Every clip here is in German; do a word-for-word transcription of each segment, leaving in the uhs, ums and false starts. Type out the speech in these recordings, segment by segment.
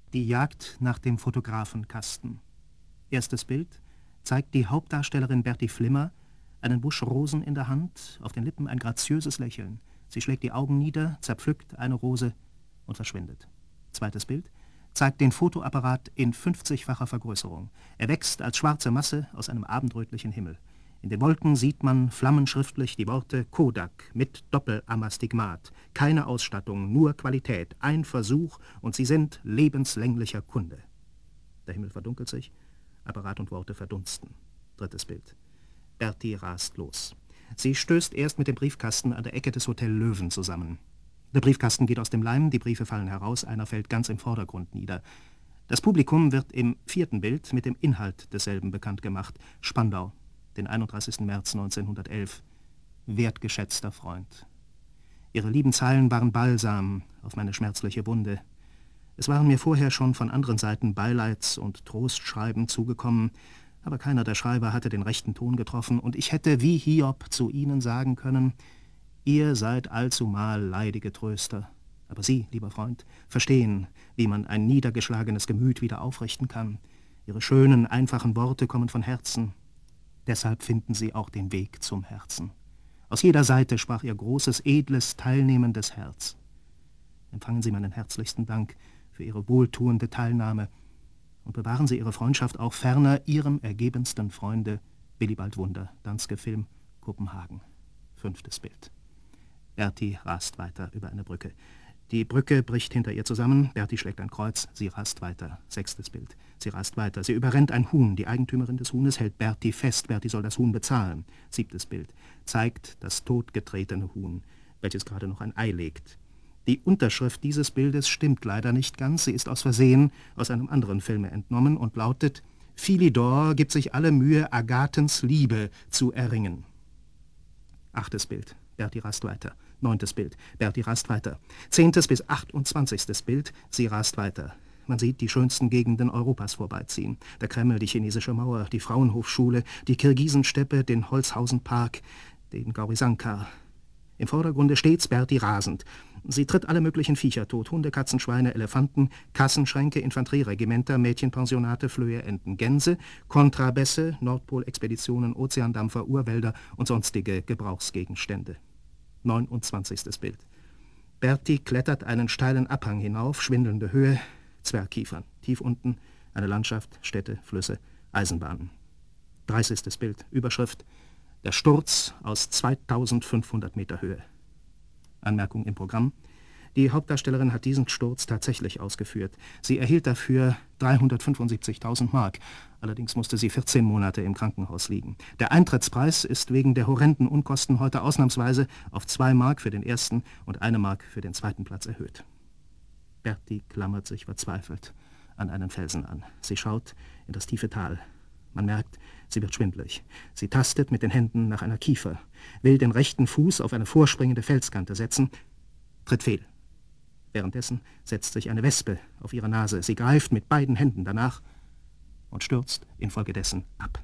Die Jagd nach dem Fotografenkasten. Erstes Bild zeigt die Hauptdarstellerin Berti Flimmer, einen Busch Rosen in der Hand, auf den Lippen ein graziöses Lächeln. Sie schlägt die Augen nieder, zerpflückt eine Rose und verschwindet. Zweites Bild zeigt den Fotoapparat in fünfzigfacher Vergrößerung. Er wächst als schwarze Masse aus einem abendrötlichen Himmel. In den Wolken sieht man flammenschriftlich die Worte Kodak mit Doppelamastigmat. Keine Ausstattung, nur Qualität, ein Versuch und sie sind lebenslänglicher Kunde. Der Himmel verdunkelt sich, Apparat und Worte verdunsten. Drittes Bild. Berti rast los. Sie stößt erst mit dem Briefkasten an der Ecke des Hotel Löwen zusammen. Der Briefkasten geht aus dem Leim, die Briefe fallen heraus, einer fällt ganz im Vordergrund nieder. Das Publikum wird im vierten Bild mit dem Inhalt desselben bekannt gemacht. Spandau, den einunddreißigsten März neunzehnhundertelf. Wertgeschätzter Freund. Ihre lieben Zeilen waren Balsam auf meine schmerzliche Wunde. Es waren mir vorher schon von anderen Seiten Beileids- und Trostschreiben zugekommen, aber keiner der Schreiber hatte den rechten Ton getroffen, und ich hätte wie Hiob zu ihnen sagen können: Ihr seid allzumal leidige Tröster. Aber Sie, lieber Freund, verstehen, wie man ein niedergeschlagenes Gemüt wieder aufrichten kann. Ihre schönen, einfachen Worte kommen von Herzen. Deshalb finden sie auch den Weg zum Herzen. Aus jeder Seite sprach Ihr großes, edles, teilnehmendes Herz. Empfangen Sie meinen herzlichsten Dank für Ihre wohltuende Teilnahme und bewahren Sie Ihre Freundschaft auch ferner Ihrem ergebensten Freunde Willibald Wunder, Danske Film, Kopenhagen. Fünftes Bild. Berti rast weiter über eine Brücke. Die Brücke bricht hinter ihr zusammen, Berti schlägt ein Kreuz, sie rast weiter. Sechstes Bild. Sie rast weiter, sie überrennt ein Huhn, die Eigentümerin des Huhnes hält Berti fest, Berti soll das Huhn bezahlen. Siebtes Bild. Zeigt das totgetretene Huhn, welches gerade noch ein Ei legt. Die Unterschrift dieses Bildes stimmt leider nicht ganz, sie ist aus Versehen aus einem anderen Filme entnommen und lautet: Philidor gibt sich alle Mühe, Agathens Liebe zu erringen. Achtes Bild. Berti rast weiter. Neuntes Bild. Berti rast weiter. Zehntes bis achtundzwanzigstes Bild. Sie rast weiter. Man sieht die schönsten Gegenden Europas vorbeiziehen. Der Kreml, die chinesische Mauer, die Frauenhofschule, die Kirgisensteppe, den Holzhausenpark, den Gaurisankar. Im Vordergrunde stets Berti rasend. Sie tritt alle möglichen Viecher tot. Hunde, Katzen, Schweine, Elefanten, Kassenschränke, Infanterieregimenter, Mädchenpensionate, Flöhe, Enten, Gänse, Kontrabässe, Nordpolexpeditionen, Ozeandampfer, Urwälder und sonstige Gebrauchsgegenstände. Neunundzwanzigstes Bild. Berti klettert einen steilen Abhang hinauf, schwindelnde Höhe, Zwergkiefern. Tief unten eine Landschaft, Städte, Flüsse, Eisenbahnen. Dreißigstes Bild. Überschrift: Der Sturz aus zweitausendfünfhundert Meter Höhe. Anmerkung im Programm: Die Hauptdarstellerin hat diesen Sturz tatsächlich ausgeführt. Sie erhielt dafür dreihundertfünfundsiebzigtausend Mark. Allerdings musste sie vierzehn Monate im Krankenhaus liegen. Der Eintrittspreis ist wegen der horrenden Unkosten heute ausnahmsweise auf zwei Mark für den ersten und eine Mark für den zweiten Platz erhöht. Berti klammert sich verzweifelt an einen Felsen an. Sie schaut in das tiefe Tal. Man merkt, sie wird schwindlig. Sie tastet mit den Händen nach einer Kiefer, will den rechten Fuß auf eine vorspringende Felskante setzen, tritt fehl. Währenddessen setzt sich eine Wespe auf ihre Nase. Sie greift mit beiden Händen danach und stürzt infolgedessen ab.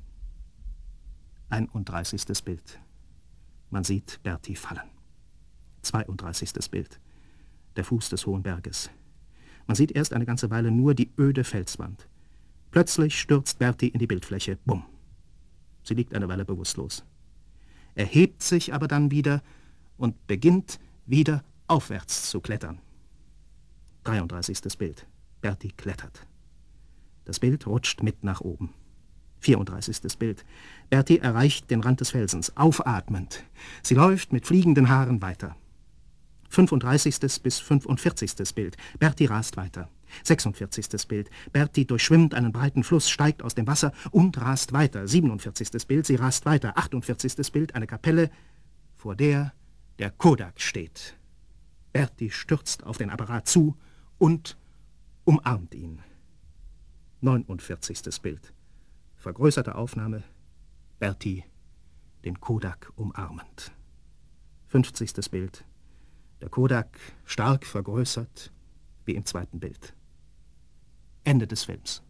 einunddreißigstes Bild. Man sieht Berti fallen. zweiunddreißigstes Bild. Der Fuß des hohen Berges. Man sieht erst eine ganze Weile nur die öde Felswand. Plötzlich stürzt Berti in die Bildfläche. Bumm. Sie liegt eine Weile bewusstlos. Erhebt sich aber dann wieder und beginnt wieder aufwärts zu klettern. dreiunddreißigstes Bild. Berti klettert. Das Bild rutscht mit nach oben. vierunddreißigstes Bild. Berti erreicht den Rand des Felsens, aufatmend. Sie läuft mit fliegenden Haaren weiter. fünfunddreißigstes bis fünfundvierzigstes Bild. Berti rast weiter. sechsundvierzigstes Bild. Berti durchschwimmt einen breiten Fluss, steigt aus dem Wasser und rast weiter. siebenundvierzigstes Bild. Sie rast weiter. achtundvierzigstes Bild. Eine Kapelle, vor der der Kodak steht. Berti stürzt auf den Apparat zu und umarmt ihn. neunundvierzigstes Bild. Vergrößerte Aufnahme. Berti den Kodak umarmend. fünfzigstes Bild. Der Kodak stark vergrößert, wie im zweiten Bild. Ende des Films.